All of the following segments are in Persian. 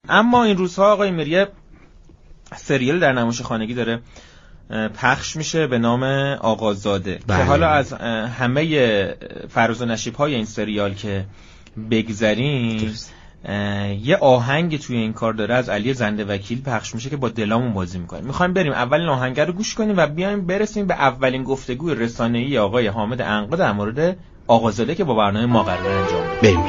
اما این روزها آقای میریه سریال در نمایش خانگی داره پخش میشه به نام آقازاده که حالا از همه فراز و نشیب‌های این سریال که بگذریم یه آهنگ توی این کار داره از علی زنده وکیل پخش میشه که با دلامون بازی میکنه. میخوایم بریم اولین آهنگ رو گوش کنیم و بیایم برسیم به اولین گفتگوی رسانه‌ای آقای حامد عنقا در مورد آقازاده که با برنامه ما قرار انجام بده. بریم.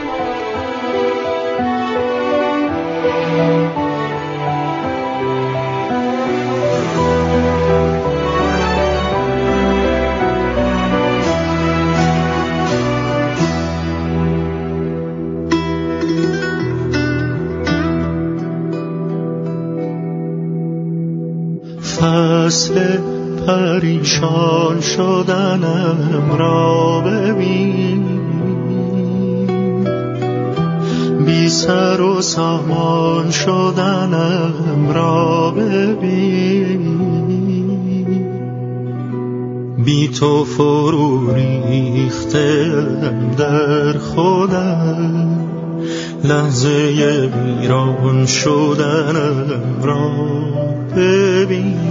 فصل پریشان شدنم را ببین، بی سر و سامان شدنم را ببین، بی تو فرو ریختم در خودم، لحظه ویران شدنم را ببین.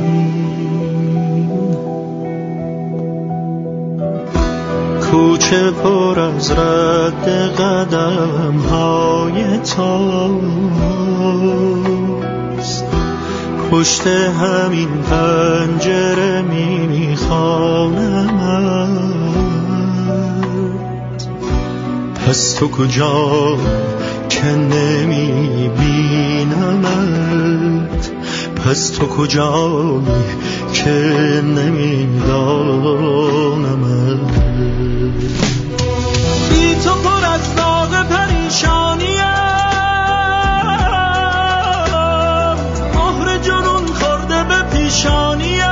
کوچه پر از رد قدم های تاست، پشت همین پنجره میخوانمت. پس تو کجا که نمیبینمت، پس تو کجایی که نمیدانمت. بی تو پر از داغ پریشانیم، مهر جنون خورده به پیشانیم.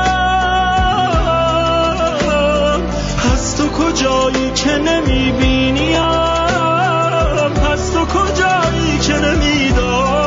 پس تو کجایی که نمیبینیم، پس تو کجایی که نمیدانیم.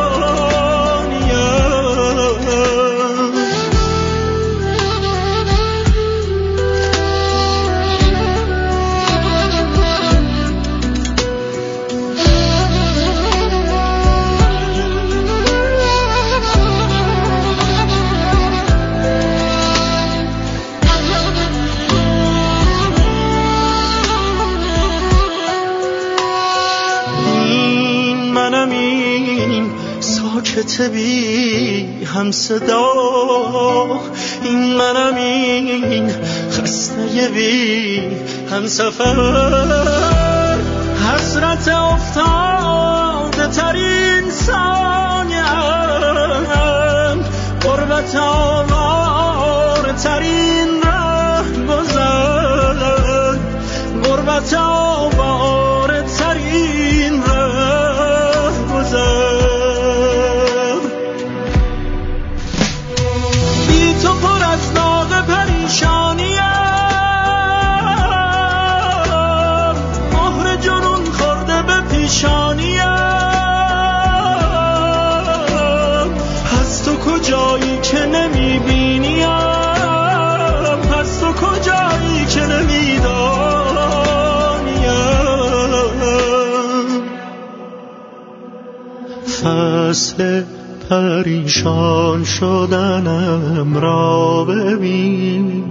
ساکت بی هم صدا، این منم، این خسته بی هم سفر. حسرت افتاده ترین ثانیم، غربت آوار ترین ره گذر، غربت آوار ترین ره گذر. مهر جنون خورده به پیشانیم. پس تو کجایی که نمیبینیم، پس تو کجایی که نمیدانیم. فصل پریشان شدنم را ببین.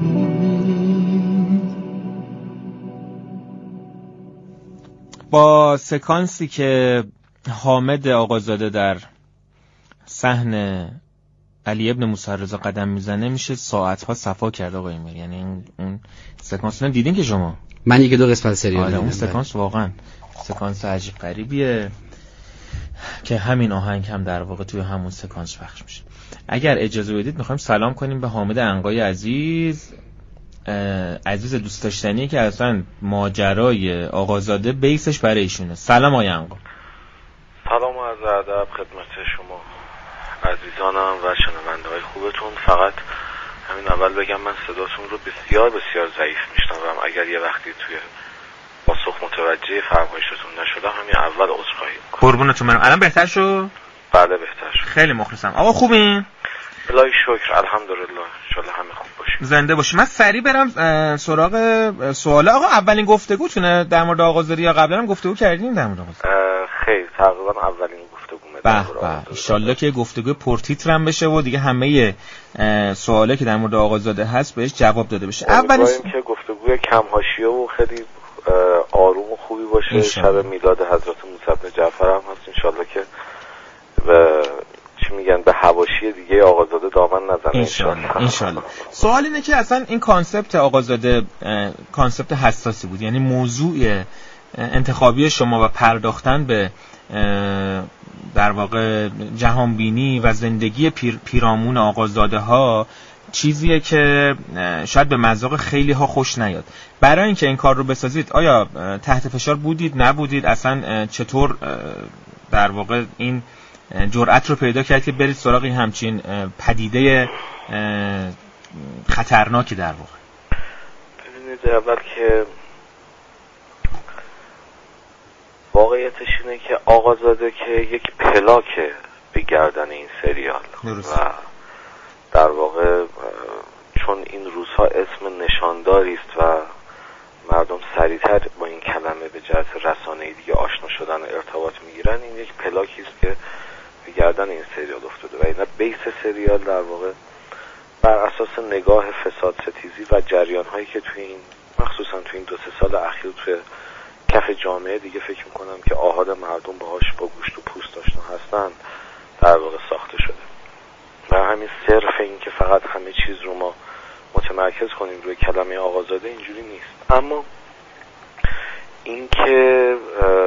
با سکانسی که حامد آقازاده در صحن علی ابن موسی رضا قدم میزنه میشه ساعتها صفا کرد آقای امیر. یعنی اون سکانس رو دیدین که شما؟ من یک دو قسمت سریال دیدم. اون سکانس واقعا سکانس عجیب غریبیه که همین آهنگ هم در واقع توی همون سکانس پخش میشه. اگر اجازه بدید میخوایم سلام کنیم به حامد عنقای عزیز دوست داشتنی که اصلا ماجرای آقازاده بیسش برای ایشونه. سلام آقای عنقا. سلام و عرض ادب خدمت شما عزیزانم و شنونده‌های خوبتون. فقط همین اول بگم من صداتون رو بسیار بسیار ضعیف میشنوم. اگر یه وقتی توی پاسخ متوجه فرمایشتون نشدم همین اول عذرخواهی میکنم. قربونتون برم. الان بهتر شد؟ بله بهتر شد. خیلی مخلصم. آقا خوبین؟ بلای شکر الحمدلله. ان شاءالله همه خوب باشین. زنده باشین. من سریع برم سراغ سوال. آقا اولین گفتگوتونه در مورد آقازاده یا قبلا هم گفتگو کردین در مورد آقازاده؟ خیر تقریبا اولین گفتگومه به انشالله که گفتگو پرتیتر هم بشه و دیگه همه سوالی که در مورد آقازاده هست بهش جواب داده بشه. اولین که گفتگوی کم حاشیه و خیلی آروم و خوبی باشه. شب میلاد حضرت موسی بن جعفر هم هست، انشالله که چی میگن به حواشی دیگه آقازاده دامن نزنه انشالله. سوال اینه که اصلا این کانسپت آقازاده کانسپت حساسی بود، یعنی موضوع انتخابی شما و پرداختن به در واقع جهانبینی و زندگی پیرامون آقازاده ها چیزیه که شاید به مذاق خیلی ها خوش نیاد. برای اینکه این کار رو بسازید آیا تحت فشار بودید، نبودید؟ اصلا چطور در واقع این جرأت رو پیدا کرد که برید سراغ همچین پدیده خطرناکی در واقع؟ ببینید، اول که واقعیتش اینه که آقازاده که یک پلاکه به گردن این سریال درست. و در واقع چون این روزها اسم نشانداری است و مردم سریعتر با این کلمه به جهت رسانه‌ای دیگه آشنا شدن و ارتباط میگیرن، این یک پلاکی است که به گردن این سریال افتاده و این بیس سریال در واقع بر اساس نگاه فساد ستیزی و جریان‌هایی که توی این مخصوصا توی این 2-3 سال اخیر توی کف جامعه دیگه فکر میکنم که آحاد مردم باهاش با گوشت و پوست آشنا هستن در واقع ساخته شده و همین صرف این که فقط همه چیز رو ما متمرکز کنیم روی کلمه آقازاده اینجوری نیست. اما اینکه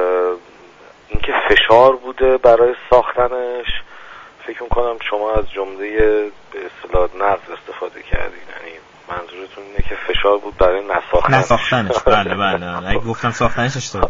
فشار بوده برای ساختنش، فکر میکنم شما از جمله به اصطلاح نقد استفاده کردین، یعنی منظورتون اینه که فشار بود برای نساختنش. بله اگه گفتم ساختنش اشتباه.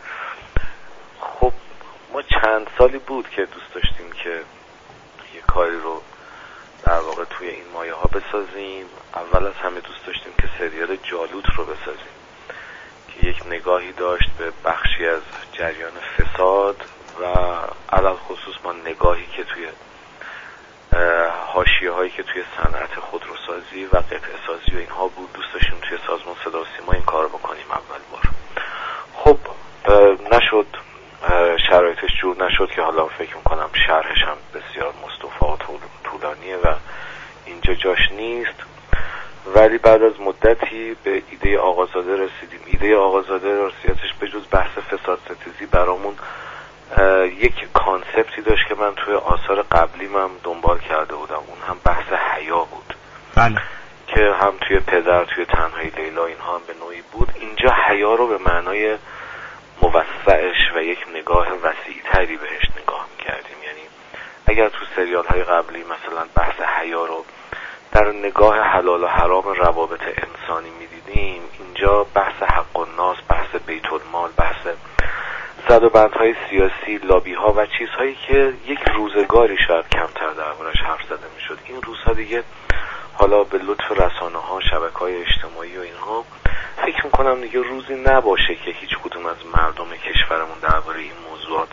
خب ما چند سالی بود که دوست داشتیم که یه کاری رو در واقع توی این مایه ها بسازیم. اول از همه دوست داشتیم که سریال جالوت رو بسازیم که یک نگاهی داشت به بخشی از جریان فساد و علل خصوص ما نگاهی که توی حاشیه هایی که توی صنعت خودروسازی و قطعه سازی و اینها بود. دوست داشتیم توی سازمان صدا و سیما این کار بکنیم اول بار. خب نشد، شرایطش جور نشد که حالا فکر میکنم شرحش هم بسیار مستوفا و طولانیه و اینجا جاش نیست. ولی بعد از مدتی به ایده آقازاده رسیدیم. ایده آقازاده راستیتش به جز بحث فساد ستیزی برامون یک کانسپتی داشت که من توی آثار قبلیم هم دنبال کرده بودم، اون هم بحث حیا بود. بله. که هم توی پدر، توی تنهایی لیلا اینها هم به نوعی بود. اینجا حیا رو به معنای موسعش و یک نگاه وسیع‌تری بهش نگاه می‌کردیم. یعنی اگر تو سریال‌های قبلی مثلا بحث حیا رو در نگاه حلال و حرام روابط انسانی می‌دیدیم، اینجا بحث حق الناس، بحث بیت المال، بحث زدوبندهای سیاسی، لابی‌ها و چیزهایی که یک روزگاری شاید کمتر دربارش حرف زده می‌شد. این روزها دیگه حالا به لطف رسانه‌ها، شبکه‌های اجتماعی و اینها فکر می‌کنم دیگه روزی نباشه که هیچ کدوم از مردم کشورمون درباره این موضوعات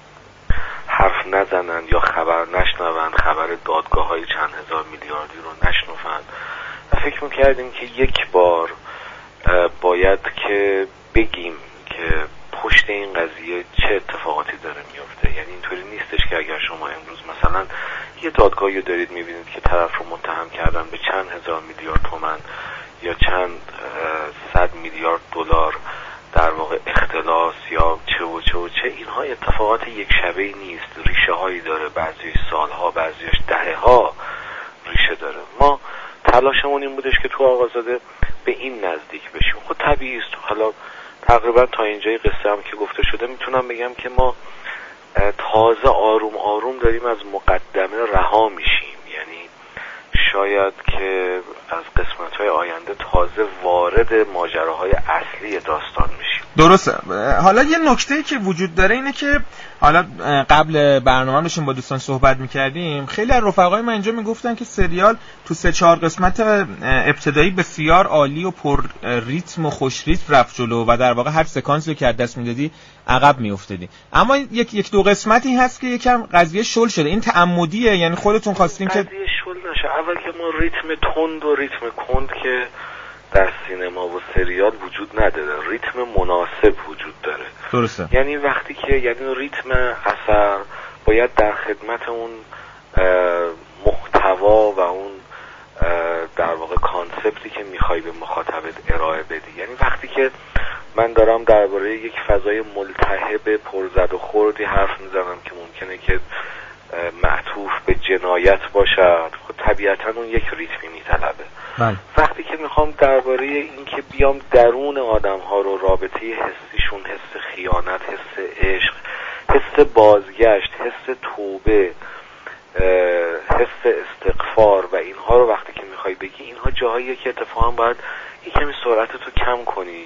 حرف نزنن یا خبر نشنون، خبر دادگاه‌های چند هزار میلیاردی رو نشنون. و فکر می‌کردیم که یک بار باید که بگیم که پشت این قضیه چه اتفاقاتی داره میفته. یعنی اینطوری نیستش که اگر شما امروز مثلا یه دادگاهی دارید میبینید که طرف رو متهم کردن به چند هزار میلیارد تومان یا چند 100 میلیارد دلار در واقع اختلاس یا چه اینها اتفاقات یک شبه نیست، ریشه هایی داره، بعضی سالها، بعضیش دهه‌ها ریشه داره. ما تلاشمون این بودش که تو آقازاده به این نزدیک بشیم. خب طبیعی است. حالا تقریبا تا اینجای قصه هم که گفته شده میتونم بگم که ما تازه آروم آروم داریم از مقدمه رها میشیم. یعنی شاید که از قسمت‌های آینده تازه وارد ماجراهای اصلی داستان میشیم. درسته. حالا یه نکته‌ای که وجود داره اینه که حالا قبل برنامه داشتیم با دوستان صحبت می‌کردیم، خیلی از رفقای من اینجا میگفتن که سریال تو 3-4 قسمت ابتدایی بسیار عالی و پر ریتم و خوش ریتم رفت جلو و در واقع هر سکانسی که از دست میدادی عقب میافتادی. اما یک دو قسمتی هست که یکم قضیه شل شده. این تعمدیه؟ یعنی خودتون خواستین که قضیه شل نشه؟ اول که ما ریتم تند و ریتم کند که در سینما و سریال وجود نداره، ریتم مناسب وجود داره. درسته. یعنی وقتی که ریتم اثر باید در خدمت اون محتوا و اون در واقع کانسپتی که میخوای به مخاطبت ارائه بدی. یعنی وقتی که من دارم درباره یک فضای ملتهب پرزد و خوردی حرف میزنم که ممکنه که معطوف به جنایت باشد، خب طبیعتا اون یک ریتمی میطلبه. وقتی که میخوام درباره این که بیام درون آدم ها رو، رابطه حسیشون، حس خیانت، حس عشق، حس بازگشت، حس توبه، حس استغفار و اینها رو وقتی که میخوای بگی، اینها جاهاییه که اتفاقا باید یک کمی سرعتتو کم کنی.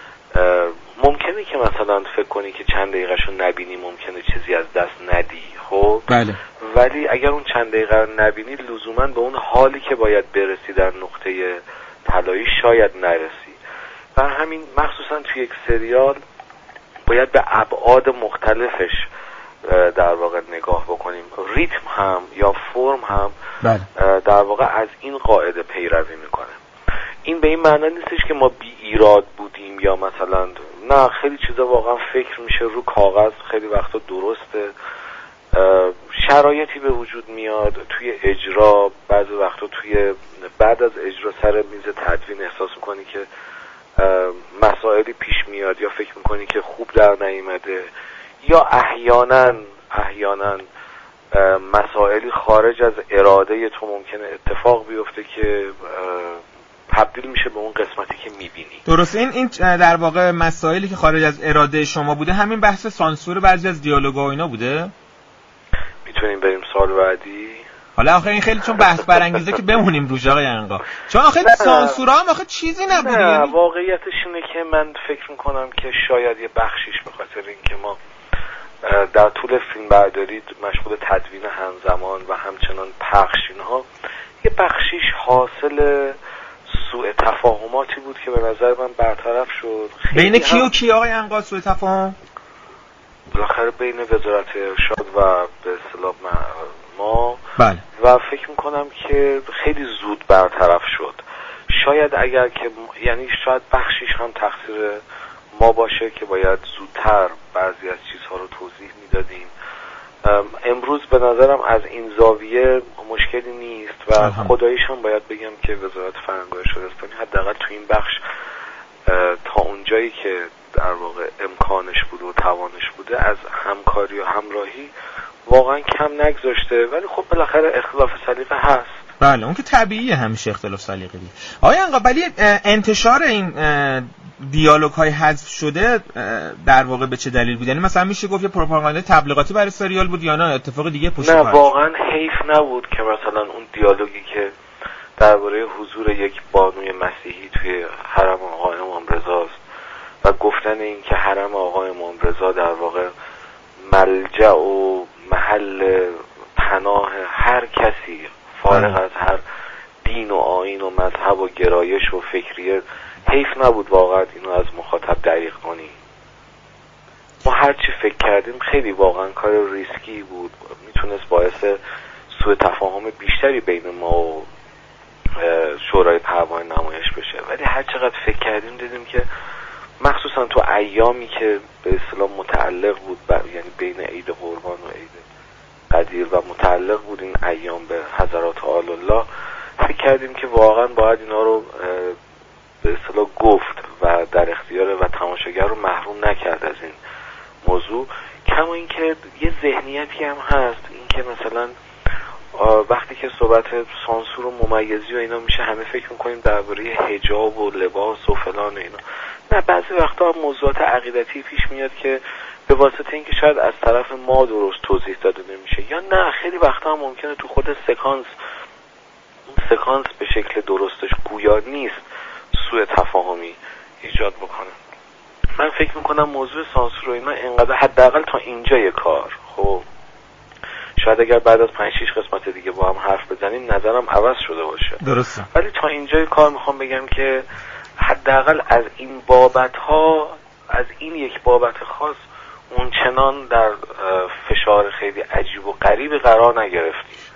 ممکنه که مثلا فکر کنی که چند دقیقه‌شو نبینی ممکنه چیزی از دست ندی، خب بله. ولی اگر اون چند دقیقه رو نبینی لزوما به اون حالی که باید برسی در نقطه طلایی شاید نرسی. و همین مخصوصا توی یک سریال باید به ابعاد مختلفش در واقع نگاه بکنیم. ریتم هم یا فرم هم در واقع از این قاعده پیروی میکنه. این به این معنی نیستش که ما بی ایراد بودیم یا مثلا نه، خیلی چیزا واقعا فکر میشه رو کاغذ، خیلی وقتا درسته، شرایطی به وجود میاد توی اجرا، بعضی وقتا توی بعد از اجرا سر میز تدوین احساس میکنی که مسائلی پیش میاد یا فکر میکنی که خوب در نیامده، یا احیانا مسائلی خارج از اراده تو ممکنه اتفاق بیفته که تبدیل میشه به اون قسمتی که میبینی. درسته. این در واقع مسائلی که خارج از اراده شما بوده همین بحث سانسور بعضی از دیالوگا و اینا بوده؟ میتونیم بریم سال بعدی؟ حالا آخه این خیلی چون بحث برانگیزه که بمونیم روش آقای عنقا، چون آخه سانسورا هم آخه چیزی نبوده. نه واقعیتش اینه که من فکر میکنم که شاید یه بخشیش به خاطر اینکه ما در طول فیلم برداری مشغول تدوین همزمان و همچنان پخش اینها، یه بخشیش حاصل سوء تفاهماتی بود که به نظر من برطرف شد. بین کی و کی آقای عنقا سوء تفاهم؟ بالاخره بین وزارت ارشاد و به اصطلاح ما. بله. و فکر میکنم که خیلی زود برطرف شد. شاید اگر که یعنی شاید بخشیش هم تقصیر ما باشه که باید زودتر بعضی از چیزها رو توضیح میدادیم. امروز به نظرم از این زاویه مشکلی نیست و خداییش هم باید بگم که وزارت فرهنگ و ارشاد اسلامی حداقل تو این بخش تا اونجایی که در واقع امکانش بوده و توانش بوده از همکاری و همراهی واقعا کم نگذاشته. ولی خب بالاخره اختلاف سلیقه هست. بله اون که طبیعیه، همیشه اختلاف سلیقه دیگه. آقای عنقا ولی انتشار این دیالوگ های حذف شده در واقع به چه دلیل بود؟ یعنی مثلا میشه گفت یه پروپاگاندا تبلیغاتی برای سریال بود یا نه اتفاق دیگه پشت نه واقعا حیف نبود که مثلا اون دیالوگی که درباره حضور یک بانوی مسیحی توی حرم آقای امام رضاست و گفتن این که حرم آقای امام رضا در واقع ملجأ و محل پناه هر کسی فارغ از هر دین و آیین و مذهب و گرایش و فکریه، حیف نبود واقعا اینو از مخاطب دریغ کنی. ما هر چی فکر کردیم خیلی واقعا کار ریسکی بود، میتونست باعث سوء تفاهم بیشتری بین ما و شورای پروانه نمایش بشه. ولی هر چقدر فکر کردیم دیدیم که مخصوصا تو ایامی که به اصطلاح متعلق بود یعنی بین عید قربان و عید قدیر و متعلق بود این ایام به حضرات آل الله، فکر کردیم که واقعا باید اینا رو به اصطلاح گفت و در اختیار و تماشاگر رو محروم نکرد از این موضوع. کما اینکه یه ذهنیتی هم هست این که مثلا وقتی که صحبت سانسور و ممیزی و اینا میشه همه فکر میکنیم درباره حجاب و لباس و فلان و اینا. نه، بعضی وقتا هم موضوعات عقیدتی پیش میاد که به واسطه اینکه شاید از طرف ما درست توضیح داده نمیشه، یا نه خیلی وقتا هم ممکنه تو خود سکانس به شکل درستش گویا نیست سوء تفاهمی ایجاد بکنه. من فکر میکنم موضوع سانسور و اینا اینقدر حداقل تا اینجای کار، خب شاید اگر بعد از 5-6 قسمت دیگه با هم حرف بزنیم نظرم عوض شده باشه. درسته. ولی تا اینجای کار میخوام بگم که حداقل از این بابت‌ها، از این یک بابت خاص اون چنان در فشار خیلی عجیب و غریبی قرار نگرفتیم.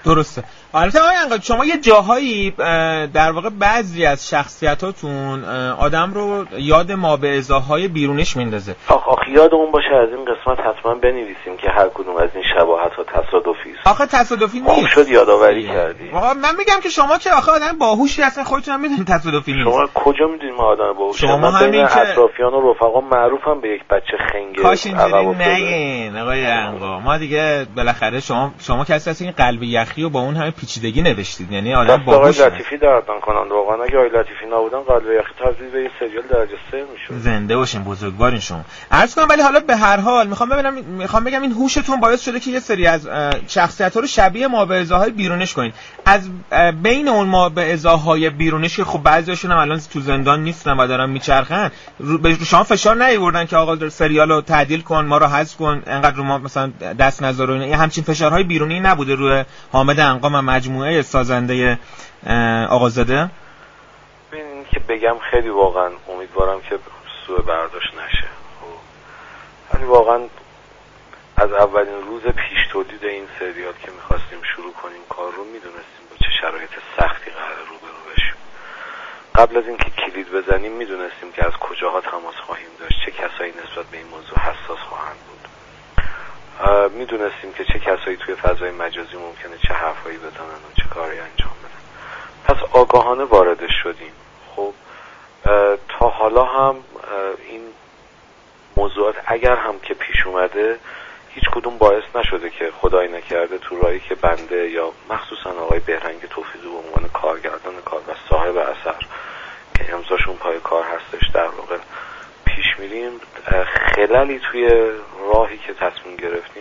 درسته. البته آقای انقا شما یه جاهایی در واقع بعضی از شخصیتاتون آدم رو یاد مابعضاهای بیرونیش میندازه. آخه یادمون باشه از این قسمت حتما بنویسیم که هر کدوم از این شباهت ها تصادفی است. آخه تصادفی نیست. خوب شد یادآوری کردی. من میگم که شما که آخه آدم باهوشی هستن، خودتون هم میدونید تصادفی نیست. شما کجا میدونید ما آدم باهوشی؟ شما همین که اطرافیان و رفقا معروفم به یک بچه خنگه. کاش اینجوری نگین آقای انقا. ما دیگه بالاخره شما کسی هستین این قلب یخی و با اون همه پیچیدگی نوشتید، یعنی آدم باهوش. آقای لطیفی دردن کنند واقعا. اگه آقای لطیفی نبودن قلب یخی تبدیل به یه سریال درجه 3 میشد. زنده باشین، بزرگوارین شما. عرض کنم ولی حالا به هر حال میخوام بگم این هوشتون باعث شده که یه سری از شخصیت‌ها رو شبیه مابعضاهای بیرونش کنید. از بین اون مابعضاهای بیرونش که خب بعضیاشون هم الان تو زندان نیستن و دارن میچرخن، به شما فشار نیاوردن که آقا سریالو تعدیل کن، ما رو حذف کن، انقدر رو ما مثلا دست نذار و اینا؟ همچین فشارهای بیرونی نبوده روی حامد انقا و مجموعه سازنده آقازاده؟ ببین که بگم خیلی واقعا امیدوارم که سوء برداشت نشه، ولی واقعا از اولین روز پیش تولید این سریال که میخواستیم شروع کنیم کار رو میدونستیم با چه شرایط سختی قرار روبرو بشیم. قبل از اینکه کلید بزنیم میدونستیم که از کجاها تماس خواهیم داشت، چه کسایی نسبت به این موضوع حساس خواهند بود. میدونستیم که چه کسایی توی فضای مجازی ممکنه چه حرفایی بزنن و چه کاری انجام بدن. پس آگاهانه واردش شدیم. خب تا حالا هم این موضوعات اگر هم که پیش اومده هیچ کدوم باعث نشده که خدای نکرده تو راهی که بنده یا مخصوصا آقای بهرنگ توفیقی به عنوان کارگردان کار و صاحب اثر که امضاشون پای کار هستش در واقع پیش میریم خللی توی راهی که تصمیم گرفتیم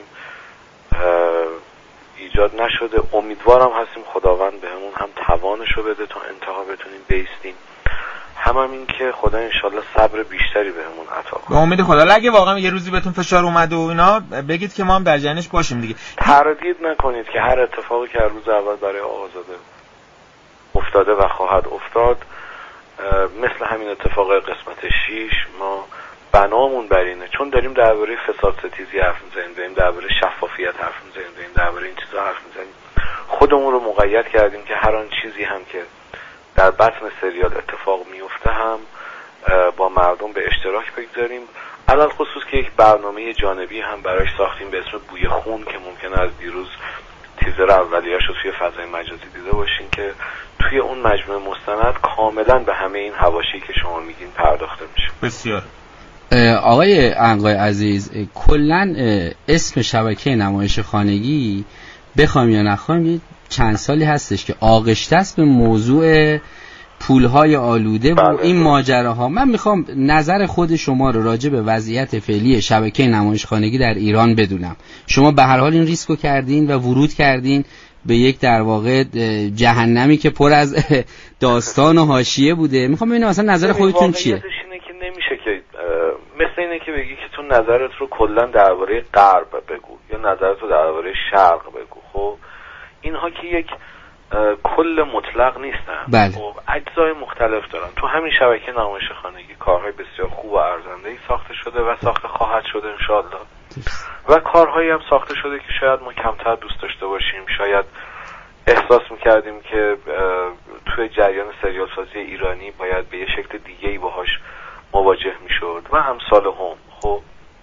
ایجاد نشده. امیدوارم هستیم خداوند بهمون هم توانشو بده تا انتها بتونیم بیستیم، هم این که خدا انشالله صبر بیشتری بهمون عطا کنه. به امید خدا. اگه واقعا یه روزی بهتون فشار اومد و اینا بگید که ما هم در جریانش باشیم دیگه. تردید نکنید که هر اتفاقی که روز اول برای آقازاده افتاده و خواهد افتاد، مثل همین اتفاق قسمت 6 ما بنامون بر اینه، چون داریم درباره فساد ستیزی حرف می‌زنیم، داریم درباره شفافیت حرف می‌زنیم، داریم درباره این چیزا حرف می‌زنیم، خودمون رو مقید کردیم که هر آن چیزی هم که در بطن سریال اتفاق میفته هم با مردم به اشتراک بگذاریم. علل خصوص که یک برنامه جانبی هم برایش ساختیم به اسم بوی خون که ممکنه از دیروز تیزر اولیه‌اش رو توی فضای مجازی دیده باشین که توی اون مجموعه مستند کاملا به همه این حواشی که شما میگین پرداخته میشه. بسیار. آقای انقای عزیز، کلن اسم شبکه نمایش خانگی بخوایم یا نخوایم چند سالی هستش که آغشته است به موضوع پولهای آلوده و این ماجراها. من میخوام نظر خود شما رو راجع به وضعیت فعلی شبکه نمایش خانگی در ایران بدونم. شما به هر حال این ریسکو کردین و ورود کردین به یک در واقع جهنمی که پر از داستان و حاشیه بوده. میخوام ببینم مثلا نظر خودتون چیه؟ اینه که نمیشه که مثل اینه که بگی که تو نظرت رو کلا درباره غرب بگو یا نظرت رو درباره شرق بگو. خب اینها که یک کل مطلق نیستن. بله. خب اجزای مختلف دارن. تو همین شبکه نمایش خانگی کارهای بسیار خوب و ارزنده‌ای ساخته شده و ساخته خواهد شده انشالله، و کارهایی هم ساخته شده که شاید ما کمتر دوست داشته باشیم، شاید احساس میکردیم که توی جریان سریال سازی ایرانی باید به یه شکل دیگه‌ای باهاش مواجه میشد و امثال هم. خب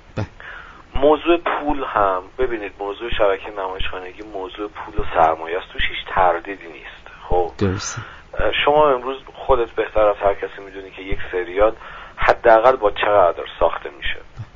موضوع پول هم ببینید، موضوع شبکه نمایشخانگی موضوع پول و سرمایه است، توش هیچ تردیدی نیست. خب درسته. شما امروز خودت بهتر از هر کسی میدونی که یک سریال حداقل با چقدر ساخته میشه.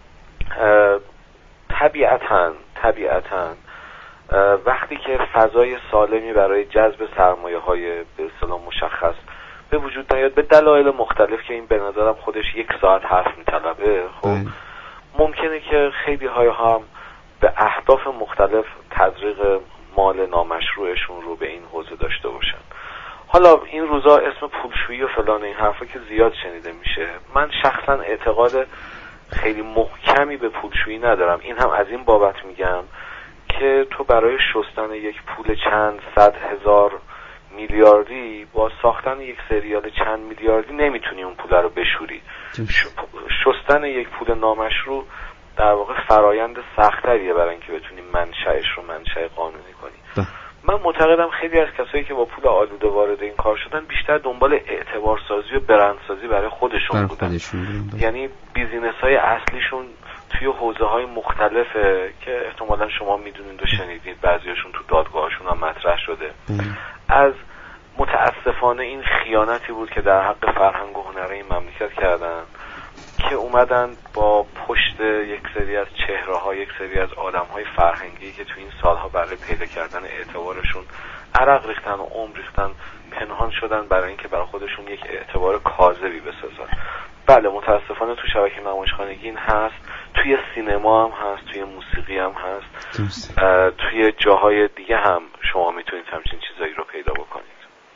طبیعتاً وقتی که فضای سالمی برای جذب سرمایه‌های به اصطلاح مشخص به وجود نیاد به دلایل مختلف که این به نظرم خودش 1 ساعت حرف میطلبه، خب ممکنه که خیلی های هم به اهداف مختلف تزریق مال نامشروعشون رو به این حوزه داشته باشن. حالا این روزا اسم پولشویی و فلان این حرفا که زیاد شنیده میشه، من شخصا اعتقاد خیلی محکمی به پولشویی ندارم. این هم از این بابت میگم که تو برای شستن یک پول چند صد هزار میلیاردی با ساختن یک سریال چند میلیاردی نمیتونی اون پول رو بشوری. شستن یک پول نامشروع در واقع فرایند سخت‌تریه برای اینکه بتونی منشأش رو منشأ قانونی کنی. من من معتقدم خیلی از کسایی که با پول آلوده وارد این کار شدن بیشتر دنبال اعتبار سازی و برندسازی برای خودشون بودن. یعنی بیزینس‌های اصلیشون توی حوزه‌های مختلفه که احتمالاً شما میدونید و شنیدید، بعضیاشون تو دادگاهشون هم مطرح شده. از متاسفانه این خیانتی بود که در حق فرهنگ و هنر این مملکت کردن که اومدن با پشت یک سری از چهره‌ها، یک سری از آدم‌های فرهنگی که تو این سالها برای پیدا کردن اعتبارشون عرق ریختن و عمر ریختن، پنهان شدن برای اینکه برای خودشون یک اعتبار کاذبی بسازن. بله متاسفانه تو شبکه نمایشخانگی این هست، توی سینما هم هست، توی موسیقی هم هست، توی جاهای دیگه هم شما میتونید همچین چیزایی رو پیدا بکنید.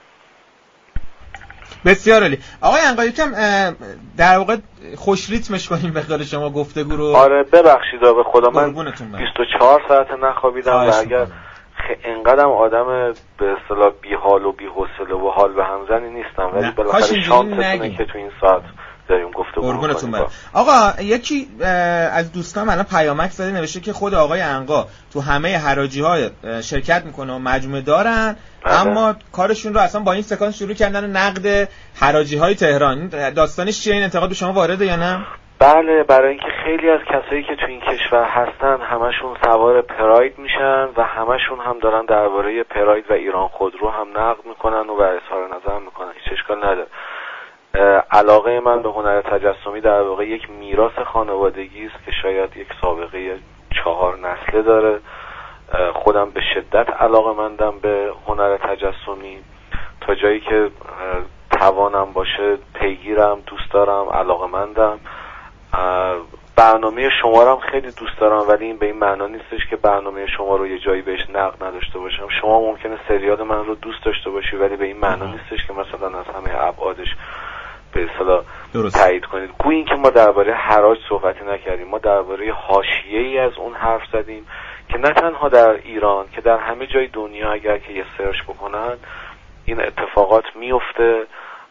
بسیار عالی. آقای عنقا یکم در واقع خوش ریتمش کنیم به قول شما گفتگو رو. آره ببخشید به خدا من 24 ساعت نخوابیدم و اگر اینقدرم آدم به اصطلاح بی حال و بی حوصله و حال به هم زنی نیستم، ولی بالاخره شانستونه که تو این ساعت داریم گفتگو می‌کنیم. آقا یکی از دوستان الان پیامک زده نوشته که خود آقای عنقا تو همه حراجی‌ها شرکت میکنه و مجموعه دارن، اما کارشون رو اصلا با این سکانس شروع کردن نقد حراجی‌های تهران. داستانش چیه؟ این انتقاد به شما وارده یا نه؟ بله، برای اینکه خیلی از کسایی که تو این کشور هستن همشون سوار پراید میشن و همشون هم دارن درباره پراید و ایران خودرو هم نقد میکنن و اظهار نظر میکنن. هیچ اشکال نداره. علاقه من به هنر تجسمی در واقع یک میراث خانوادگی است که شاید یک سابقه 4 نسله داره. خودم به شدت علاقه‌مندم به هنر تجسمی، تا جایی که توانم باشه پیگیرم، دوست دارم، علاقه‌مندم. برنامه شما رو هم خیلی دوست دارم، ولی این به این معنا نیستش که برنامه شما رو یه جایی بهش نقد نداشته باشم. شما ممکنه سریال من رو دوست داشته باشی ولی به این معنا نیستش که مثلا از همه ابعادش به اصطلاح تایید کنید. گویا این که ما درباره حراج صحبتی نکردیم، ما درباره حاشیه‌ای از اون حرف زدیم که نه تنها در ایران که در همه جای دنیا اگر که یه سرچ بکنن این اتفاقات میفته.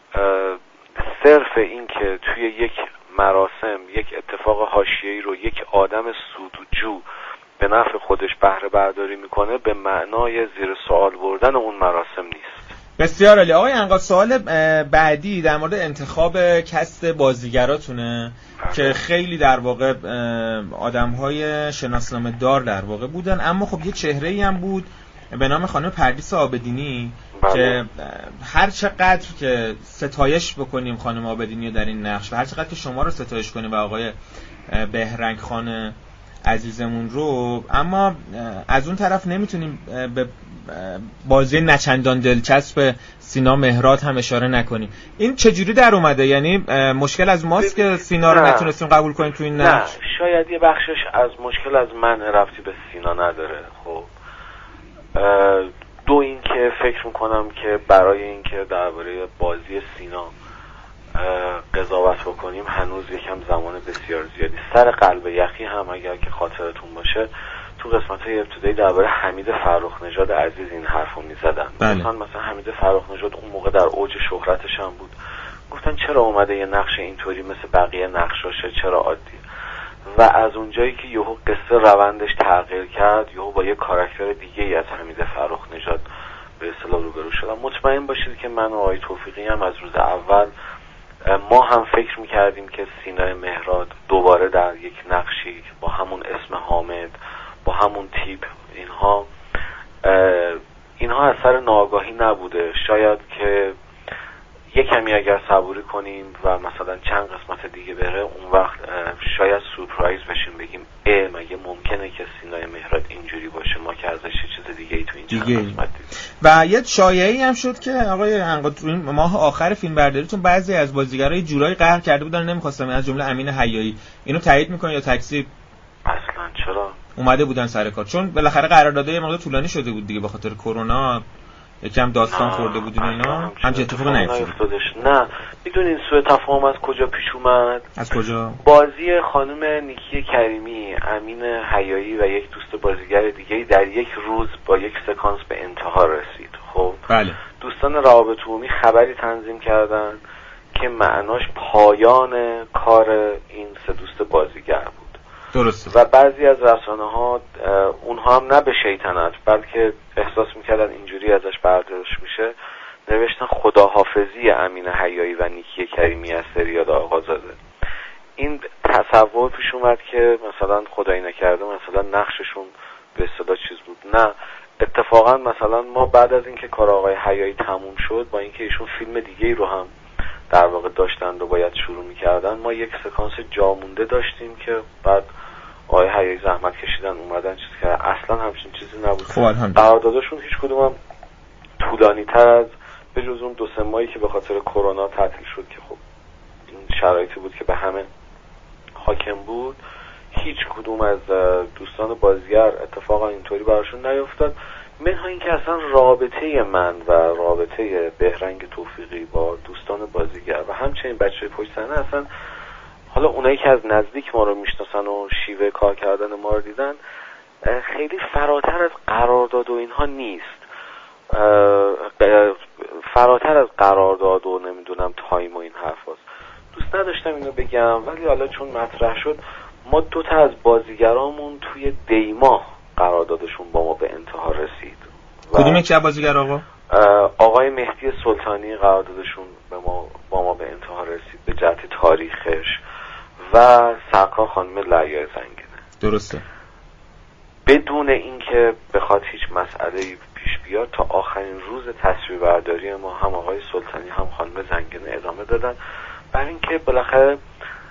صرف این که توی یک مراسم یک اتفاق حاشیه‌ای رو یک آدم سودجو به نفع خودش بهره برداری میکنه به معنای زیر سوال بردن اون مراسم نیست. بسیار عالی. آقای عنقا سوال بعدی در مورد انتخاب کست بازیگراتونه که خیلی در واقع آدم‌های شناسنامه دار در واقع بودن، اما خب یه چهره‌ای هم بود به نام خانم پردیس آبدینی که هر چقدر که ستایش بکنیم خانم آبدینی در این نقش و هر چقدر که شما رو ستایش کنیم و آقای بهرنگ خان عزیزمون رو، اما از اون طرف نمیتونیم به بازی نچندان دلچسب سینا مهراد هم اشاره نکنیم. این چجوری در اومده؟ یعنی مشکل از ماست که سینا رو نتونستیم قبول کنیم تو این نقش؟ نه، شاید یه بخشش از مشکل از من، ربطی به سینا نداره. خب دو این که فکر میکنم که برای این که درباره بازی سینا قضاوت بکنیم هنوز یکم زمان بسیار زیادی. سر قلب یخی هم اگر که خاطرتون باشه تو قسمت‌های ابتدایی درباره حمید فرخ نژاد عزیز این حرفو می‌زدن. مثلا حمید فرخ نژاد اون موقع در اوج شهرتش هم بود، گفتن چرا اومده یه نقش اینطوری مثل بقیه نقشاشه، چرا عادیه؟ و از اونجایی که یهو قصه روندش تغییر کرد، یهو با یه کاراکتر دیگه‌ای از حمید فرخ نژاد به اصطلاح روبرو شدم. مطمئن باشید که من و آقای توفیقی هم از روز اول ما هم فکر می‌کردیم که سینا مهراد دوباره در یک نقشی با همون اسم حامد، با همون تیپ، اینها اثر ناآگاهی نبوده. شاید که یک کمی اگر صبوری کنیم و مثلا چند قسمت دیگه بره، اون وقت شاید سورپرایز بشیم بگیم مگه ممکنه که سینای مهراد اینجوری باشه، ما که ازش چیز دیگه ای تو این چند قسمت دیدیم. و یه شایعه‌ای هم شد که آقای عنقا تو این ماه آخر فیلم برداریتون بعضی از بازیگرای جورایی قهر کرده بودن، نمی‌خواستم، از جمله امین حیایی. اینو تایید می‌کنی یا تکذیب؟ اصلا چرا اومده بودن سر کار، چون بالاخره قراردادهای یه مقدار طولانی شده بود دیگه، به خاطر کرونا یکم داستان خورده بود اینا. همچین اتفاقی نیفتاد. نه، میدونین سوء تفاهم از کجا پیش اومد؟ از کجا؟ بازی خانم نیکی کریمی، امین حیایی و یک دوست بازیگر دیگه در یک روز با یک سکانس به انتها رسید. خب بله. دوستان روابط عمومی خبری تنظیم کردن که معناش پایان کار این سه دوست بازیگر بود. درسته. و بعضی از رسانه‌ها اونها هم نه به شیطنت بلکه احساس میکردن اینجوری ازش برداشت میشه، نوشتن خداحافظی امین حیایی و نیکی کریمی از سریال آقازاده. این تصور پیش اومد که مثلا خدایی نکرده مثلا نقششون به اصطلاح چیز بود. نه، اتفاقا مثلا ما بعد از اینکه کار آقای حیایی تموم شد، با اینکه ایشون فیلم دیگه‌ای رو هم در واقع داشتند و باید شروع می‌کردن، ما یک سکانس جامونده داشتیم که بعد آقای حیایی زحمت کشیدن اومدن چیز که اصلا همچین چیزی نبود. قراردادشون هیچ کدوم هم طولانی‌تر از به جز اون 2-3 ماهی که به خاطر کرونا تعطیل شد که خب این شرایطی بود که به همه حاکم بود، هیچ کدوم از دوستان بازیگر اتفاقا اینطوری براشون نیفتاد. منها اینکه اصلا رابطه من و رابطه بهرنگ توفیقی با دوستان بازیگر و همچنین بچه‌های پشت صحنه، اصلا حالا اونایی که از نزدیک ما رو میشناسن و شیوه کار کردن ما رو دیدن، خیلی فراتر از قرارداد و اینها نیست. فراتر از قرارداد و نمیدونم تایم و این حرف هست. دوست نداشتم اینو بگم ولی حالا چون مطرح شد، ما 2 تا از بازیگرامون توی دیما قراردادشون با ما به انتها رسید. کدوم یکی از بازیگر آقا؟ آقای مهدی سلطانی قراردادشون با ما به انتها رسید به جهت تاریخش و سرکار خانم لعیای زنگنه. درسته. بدون اینکه بخواد هیچ مسئله‌ای پیش بیاد، تا آخرین روز تصویربرداری ما هم آقای سلطانی هم خانم زنگنه ادامه دادن، برای اینکه بالاخره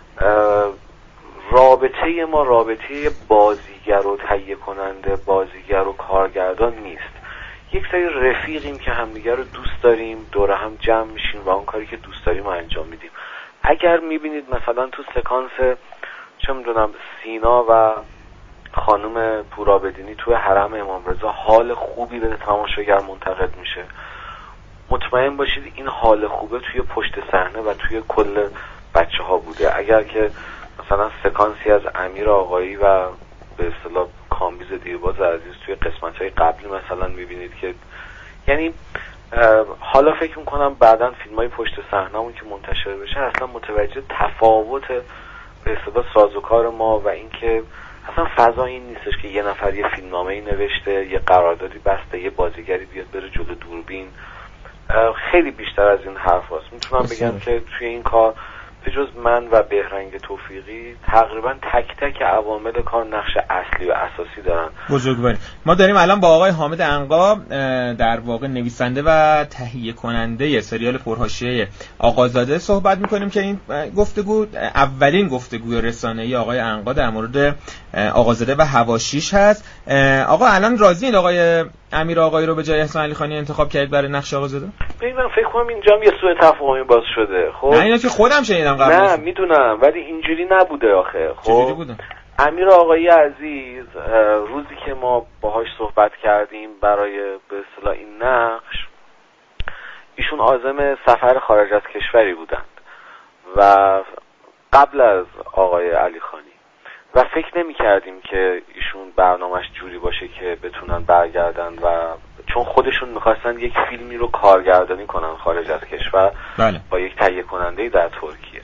رابطه ما رابطه بازیگر و تهیه کننده، بازیگر و کارگردان نیست. یک سری رفیقیم که همدیگر رو دوست داریم، دور هم جمع میشیم و اون کاری که دوست داریم رو انجام میدیم. اگر میبینید مثلا تو سکانس چه میدونم سینا و خانم پورابدینی توی حرم امام رضا حال خوبی به تماشاگر منتقل میشه، مطمئن باشید این حال خوبه توی پشت صحنه و توی کل بچه ها بوده. اگر که مثلا سکانسی از امیر آقایی و به اصطلاح کامبیز دیرباز عزیز توی قسمت‌های قبلی مثلا می‌بینید که یعنی حالا فکر می‌کنم بعداً فیلم‌های پشت صحنه‌مون که منتشر بشه اصلا متوجه تفاوت به اصطلاح سازوکار ما و اینکه اصلا فضا این نیستش که یه نفر یه فیلمنامه‌ای نوشته، یه قراردادی بسته، یه بازیگری بیاد بره جلو دوربین. خیلی بیشتر از این حرف هست. میتونم بگم که توی این کار به جز من و بهرنگ توفیقی تقریبا تک تک عوامل کار نقش اصلی و اساسی دارن. بزرگواری. ما داریم الان با آقای حامد عنقا در واقع نویسنده و تهیه کننده سریال پرحاشیه آقازاده صحبت میکنیم که این گفتگو اولین گفتگوی رسانه‌ای آقای عنقا در مورد آقازاده و حواشیش هست. آقا الان راضیین آقای امیر آقایی رو به جای احسان علی خانی انتخاب کردید برای نقش آقازاده؟ من فکر کنم اینجا هم یه سوء تفاهمی باز شده. خب نه اینا که خودم شنیدم قبل. نه میدونم ولی اینجوری نبوده آخه. خب چجوری بوده؟ امیر آقایی عزیز روزی که ما باهاش صحبت کردیم برای به اصطلاح این نقش، ایشون عازم سفر خارج از کشوری بودند و قبل از آقای علی خانی و فکر نمی کردیم که ایشون برنامهش جوری باشه که بتونن برگردن و چون خودشون میخواستن یک فیلمی رو کارگردانی کنن خارج از کشور. بله. با یک تهیه کننده در ترکیه.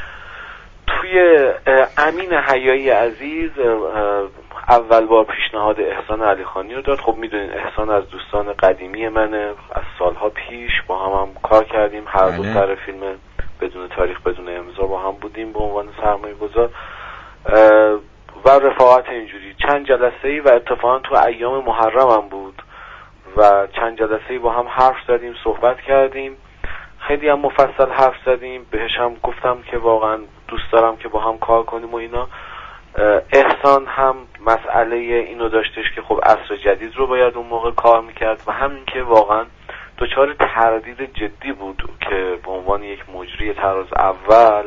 توی امین حیایی عزیز اول بار پیشنهاد احسان علی خانی رو داد. خب میدونین احسان از دوستان قدیمی منه، از سالها پیش با هم کار کردیم، هر دو سر فیلم بدون تاریخ بدون امضا با هم بودیم به عنوان سرمایه‌گذار و رفاقت اینجوری چند جلسه‌ای و اتفاقا تو ایام محرم هم بود و چند جلسه‌ای با هم حرف زدیم، صحبت کردیم، خیلی هم مفصل حرف زدیم. بهش هم گفتم که واقعا دوست دارم که با هم کار کنیم و اینا. احسان هم مسئله اینو داشتش که خب عصر جدید رو باید اون موقع کار میکرد و همین که واقعا دچار تردید جدی بود که به عنوان یک مجری طراز اول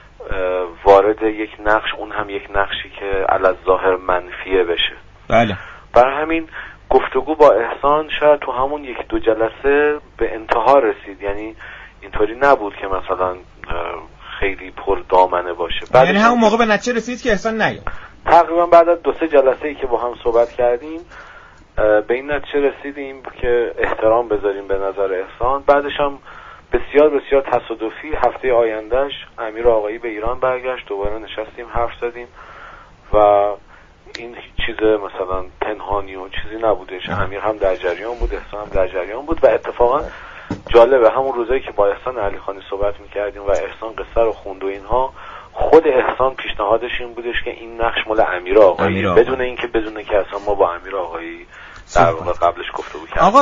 وارد یک نقش، اون هم یک نقشی که علی‌الظاهر منفیه بشه. بله. برای همین گفتگو با احسان شاید تو همون 1-2 جلسه به انتها رسید. یعنی اینطوری نبود که مثلا خیلی پر دامنه باشه. یعنی همون موقع به نتیجه رسید که احسان نیاد. تقریبا بعد از 2-3 جلسه‌ای که با هم صحبت کردیم به این نتیجه رسیدیم که احترام بذاریم به نظر احسان. بعدش هم بسیار بسیار تصادفی هفته آیندهش امیر آقایی به ایران برگشت، دوباره نشستیم حرف زدیم و این چیز مثلا پنهانی و چیزی نبودش. امیر هم در جریان بود، احسان هم در جریان بود و اتفاقا جالبه همون روزایی که با احسان علیخانی صحبت میکردیم و احسان قصه رو خوند و اینها، خود احسان پیشنهادش این بودش که این نقش مال امیر آقایی، بدون اینکه بدونه که اصلا ما با امیر آقایی در واقع قبلش گفته بود. آقا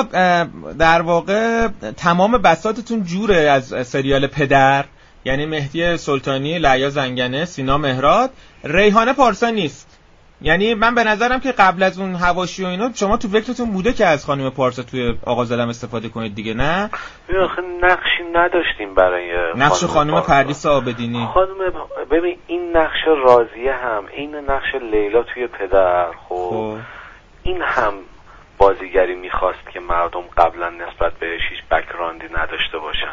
در واقع تمام بساطتون جوره از سریال پدر، یعنی مهدی سلطانی، لعیا زنگنه، سینا مهراد، ریحانه پارسا نیست. یعنی من به نظرم که قبل از اون حواشی و اینا شما تو فکرتون بوده که از خانم پارسا توی آقازادم استفاده کنید دیگه، نه؟ آخه نقشی نداشتیم برای نقش خانم پردیس آبدینی. ببین این نقش راضیه هم این نقش لیلا توی پدر، خب این هم بازیگری میخواست که مردم قبلا نسبت بهش هیچ بک‌گراندی نداشته باشن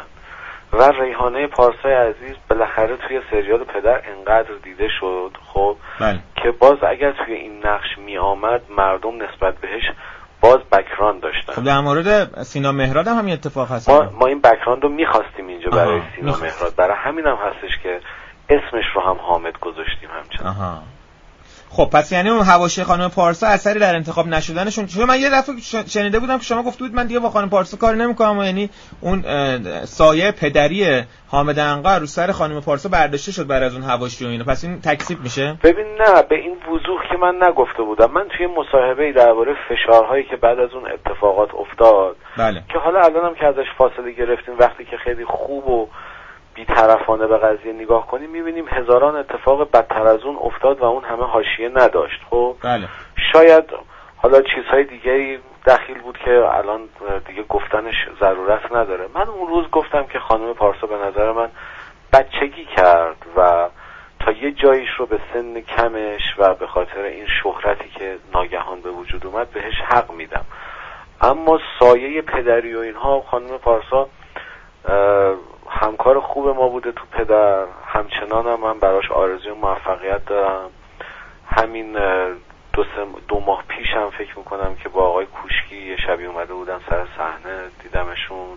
و ریحانه پارسای عزیز بالاخره توی سریال پدر انقدر دیده شد خب که باز اگر توی این نقش می آمد مردم نسبت بهش باز بک‌گراند داشتن. خب در مورد سینا مهراد هم همین اتفاق هست. ما این بک‌گراند رو می‌خواستیم اینجا برای سینا مهراد، برای همین هم هستش که اسمش رو هم حامد گذاشتیم همچنان. خب پس یعنی اون حواشی خانم پارسا اثری در انتخاب نشدنشون، چون من یه دفعه شنیده بودم که شما گفته بود من دیگه با خانم پارسا کار نمی‌کنم و یعنی اون سایه پدری حامد عنقا رو سر خانم پارسا برداشته شد بعد از اون حواشی و اینا، پس این تکذیب میشه؟ ببین نه، به این وضوح که من نگفته بودم. من توی مصاحبه‌ای درباره فشارهایی که بعد از اون اتفاقات افتاد که حالا الانم که ازش فاصله گرفتیم، وقتی که خیلی خوب و بی‌طرفانه به قضیه نگاه کنیم می‌بینیم هزاران اتفاق بدتر از اون افتاد و اون همه حاشیه نداشت. خب شاید حالا چیزهای دیگری دخیل بود که الان دیگه گفتنش ضرورت نداره. من اون روز گفتم که خانم پارسا به نظر من بچگی کرد و تا یه جاییش رو به سن کمش و به خاطر این شهرتی که ناگهان به وجود اومد بهش حق میدم، اما سایه پدری و اینها خانم پارسا همکار خوب ما بوده تو پدر، همچنان هم من براش آرزوی موفقیت دارم. همین دو ماه پیش هم فکر میکنم که با آقای کوشکی یه شبی اومده بودن سر صحنه دیدمشون.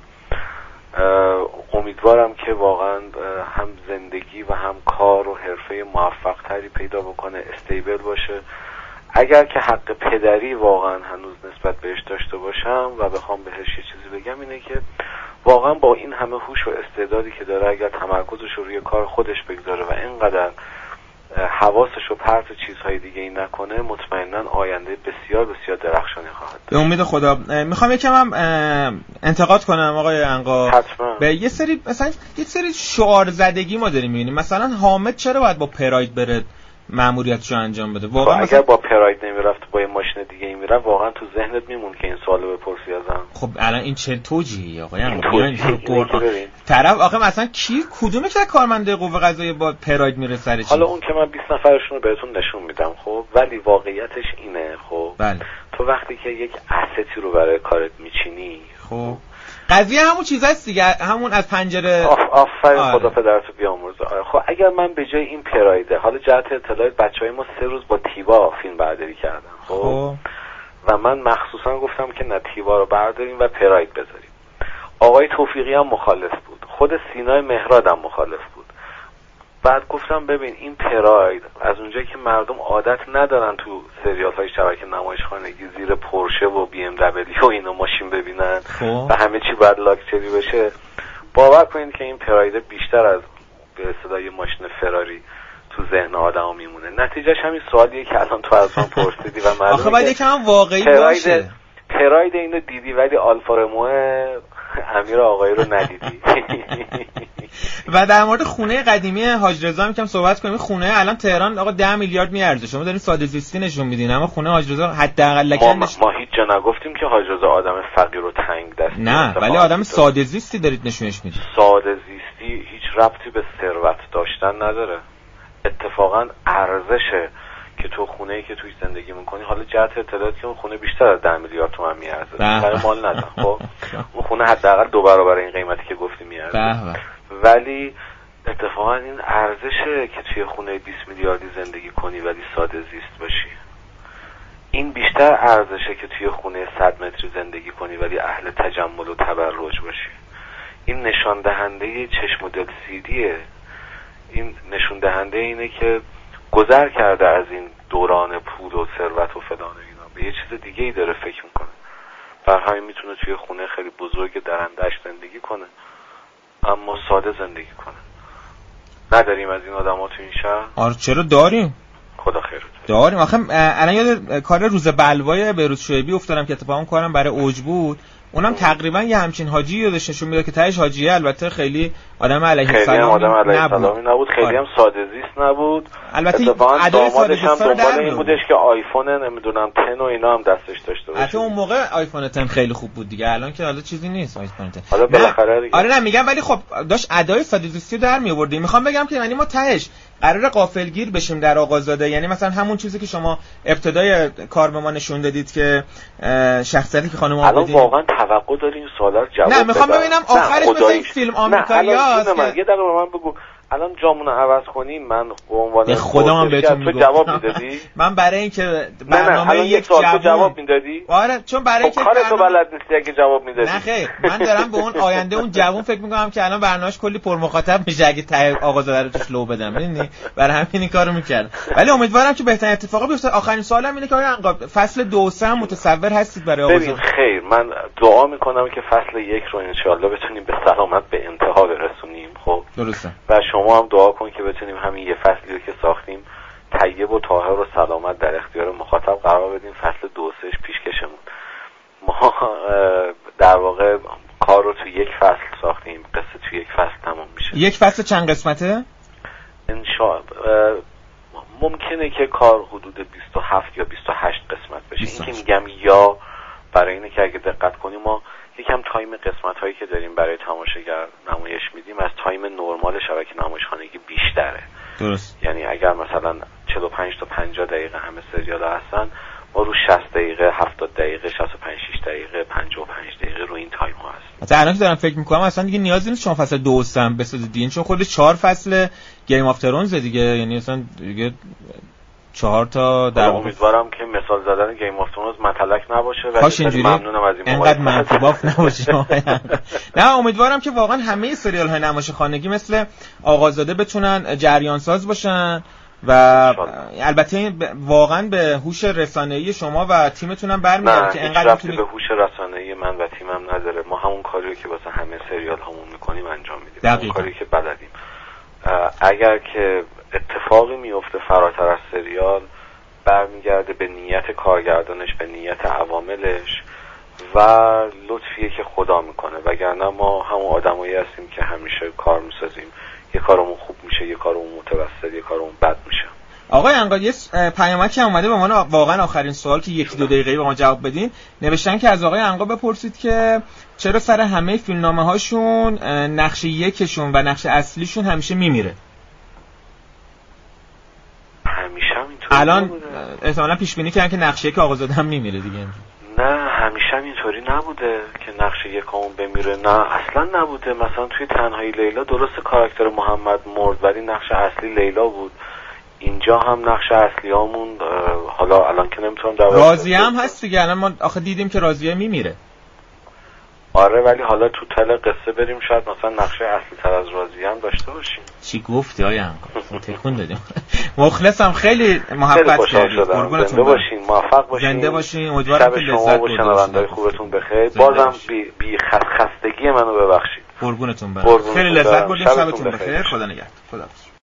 امیدوارم که واقعا هم زندگی و هم کار و حرفه موفق تری پیدا بکنه، استیبل باشه. اگر که حق پدری واقعا هنوز نسبت بهش داشته باشم و بخوام بهش یه چیزی بگم اینه که واقعا با این همه هوش و استعدادی که داره اگر تمرکزش رو روی کار خودش بگذاره و اینقدر حواسش رو پرت چیزهای دیگه ای نکنه، مطمئناً آینده بسیار بسیار درخشانی خواهد. به امید خدا. میخوام یکم هم انتقاد کنم آقای عنقا. حتما. به یه سری مثلا یه سری شعار زدگی ما داریم میبینیم، مثلا حامد چرا باید با پراید بره ماموریتشو انجام بده؟ واقعا اگر با پراید نمیرفت با یه ماشین دیگه میرفت، واقعا تو ذهنت میمون که این سوالو بپرسی ازم. خب الان این چه توجیهی آقا؟ یعنی طرف آخه مثلا کدومه که کارمنده قوه قضاییه با پراید میره سر چی؟ حالا اون که من 20 نفرشون رو بهتون نشون میدم خب، ولی واقعیتش اینه خب. تو وقتی که یک استی رو برای کارت میچینی خب قضیه همون چیزاست دیگه، همون از پنجره. آفرین خدا پدرتو بیامرزه. خب اگر من به جای این پرایده، حالا جهت اطلاعات بچهای ما 3 روز با تیوا فیلم برداری کردن خب و من مخصوصا گفتم که نه تیوا رو برداریم و پراید بذاریم. آقای توفیقی هم مخالف بود، خود سینای مهراد هم مخالف بود. بعد گفتم ببین این پراید از اونجایی که مردم عادت ندارن تو سریال های شبکه نمایشخانگی زیر پورشه و بی ام دبلیو و اینا ماشین ببینن و همه چی باید لاکچری بشه، باور کنید که این پراید بیشتر از به اصطلاح ماشین فراری تو ذهن آدمو میمونه. نتیجهش همین سوالیه که الان تو از من پرسیدی و معلومه آخه باید یکم واقعی باشه. پراید اینو دیدی ولی آلفا رمو امیر آقایی رو ندیدی. و در مورد خونه قدیمی حاج رضا هم یکم صحبت کنیم. خونه الان تهران آقا 10 میلیارد میارزه، شما دارین ساده زیستی نشون میدین، اما خونه حاج رضا حداقل لکنش ما هیچ جا نگفتیم که حاج رضا آدم فقیر و تنگ دستی، نه ولی آدم ساده زیستی دارید نشونش میدید. ساده زیستی هیچ ربطی به ثروت داشتن نداره، اتفاقا ارزشه که تو خونه‌ای که توی زندگی می‌کنی، حالا جهت اطلاعاتی که اون خونه بیشتر از 10 میلیارد تومان میارزه، برای مال ندن خب اون خونه حداقل 2 برابر این قیمتی که گفتی میارزه، ولی اتفاقا این ارزشه که توی خونه 20 میلیاردی زندگی کنی ولی ساده زیست باشی. این بیشتر ارزشه که توی خونه 100 متری زندگی کنی ولی اهل تجمل و تبرج باشی. این نشان دهنده چشم و دلسیدیه. این نشون دهنده اینه که گذر کرده از این دوران پول و ثروت و فلان و اینا، به یه چیز دیگه ای داره فکر میکنه. برای همین میتونه توی خونه خیلی بزرگ درنده‌اش زندگی کنه اما ساده زندگی کنه. نداریم از این آدم‌ها تو این شهر؟ آره چرا داریم، خدا خیرت داریم. آخه الان یاد کار روز بلوای بهروز شعیبی افتادم که اتفاقا کارم برای اوج بود، اونم تقریبا یه همچین حاجی یادش نشون میاد که تهش حاجیه، البته خیلی آدم علیه السلامی نبود، خیلی هم ساده زیست نبود. البته ادای ساده زیست رو دنبال این بودش که آیفون نمیدونم 10 و اینا هم دستش داشته باشه. البته اون موقع آیفون 10 خیلی خوب بود دیگه، الان که حالا چیزی نیست آیفون 10. حالا بالاخره دیگه آره میگم، ولی خب داشت ادای ساده زیستی در می آورد. میخوام بگم که یعنی ما تهش قرار غافلگیر بشیم در آقازاده، یعنی مثلا همون چیزی که شما ابتدای کار به ما نشون دادید که شخصیتی که خانم الان واقعا توقع دارین سوالا رو جواب نه میخوام ببینم آخرش مثلا این فیلم آمریکاییاست که یه دقیقه به من بگو الان جامونو عوض کنیم، من به عنوان خدا من بهتون میگم جواب میدادی؟ من برای اینکه برنامه یک سوال جواب میدادی؟ آره چون برای اینکه کارتو بلد نیستی اگه جواب میدادی. نه خیر، من دارم به اون آینده اون جوون فکر میکنم که الان برنامه‌اش کلی پر مخاطب میشه اگه ته آقازاده رو توش لو بدم، میدونی؟ برای همین این کارو میکردم. ولی امیدوارم که بهترین اتفاقا بیفته. آخرین سوالم اینه که آیا فصل 2 و 3 متصور هستید برای آقازاده؟ ببین خیر، من دعا میکنم که فصل 1 رو ان شاءالله بتونیم به سلامت به انتها برسونیم. خب درسته. و شما هم دعا کن که بتونیم همین یه فصلی رو که ساختیم طیب و طاهر و سلامت در اختیار مخاطب قرار بدیم. فصل 2 و 3 پیشکشمون. ما در واقع کار رو تو یک فصل ساختیم، قصه تو یک فصل تمام میشه. یک فصل چند قسمته؟ ممکنه که کار حدود 27 یا 28 قسمت بشه. این که میگم یا برای اینه که اگه دقت کنیم ما یکم تایم قسمت هایی که داریم برای تماشاگر نمایش میدیم از تایم نرمال شبکه نمایشخانگی بیشتره. درست. یعنی اگر مثلا 45 تا 50 دقیقه همه سریال هستن، ما رو 60 دقیقه 70 دقیقه 65 6 دقیقه 55 دقیقه رو این تایم ها هست. مثلا الان که دارم فکر میکنم اصلا دیگه نیازی نیست شما فصل 2 و 3 هم بسازید، چون خود 4 فصل گیم آف ترونز دیگه، یعنی اصلا دیگه 4 تا در امیدوارم که مثال زدن گیم آف ترونز مطلق نباشه و خیلی ممنونم از این اینقدر منفی باف نباشه. نه امیدوارم که واقعا همه سریال های نمایش خانگی مثل آقازاده بتونن جریان ساز باشن و البته واقعا به هوش رسانه‌ای شما و تیمتون هم برمیاد که اینقدر میتونید. به هوش رسانه‌ای من و تیمم نداره. ما همون کاریو که واسه همه سریال هامون میکنیم انجام میدیم، همون کاری که بلدیم. اگر که اتفاقی میفته فراتر از سریال، برمیگرده به نیت کارگردانش، به نیت عواملش و لطفیه که خدا میکنه، وگرنه ما همون آدمایی هستیم که همیشه کار میسازیم، یه کارمون خوب میشه، یه کارمون متوسط، یه کارمون بد میشه. آقای عنقا یه پیامکی اومده به ما، واقعا آخرین سوال که 1-2 دقیقه‌ای به ما جواب بدین. نوشتن که از آقای عنقا بپرسید که چرا سر همه فیلمنامه هاشون نقش یکشون و نقش اصلیشون همیشه میمیره. همیشه اینطوری الان احتمالاً پیش بینی کردن که نقش یک آقازاده هم میمیره دیگه. نه همیشه اینطوری نبوده که نقش یکمون بمیره، نه اصلا نبوده. مثلا توی تنهایی لیلا درست کاراکتر محمد مرد ولی نقش اصلی لیلا بود. اینجا هم نقش اصلیامون حالا الان که نمیتونم راضیه هم هست دیگه. الان ما آخه دیدیم که راضیه میمیره. آره ولی حالا تو تل قصه بریم شاید مثلا نقشه اصلی تر از راضیه هم داشته باشیم. چی گفتی آیا عنقا؟ تکون دادیم. مخلصم، خیلی محبت کردید. زنده باشین، موفق باشین، زنده باشین. امیدوارم که لذت بردید. شنونده‌های خوبتون بخیر. بازم بی خستگی منو ببخشید. قربونتون برم. خیلی لذت بردیم. شبتون بخیر. خدا نگهدار. خدا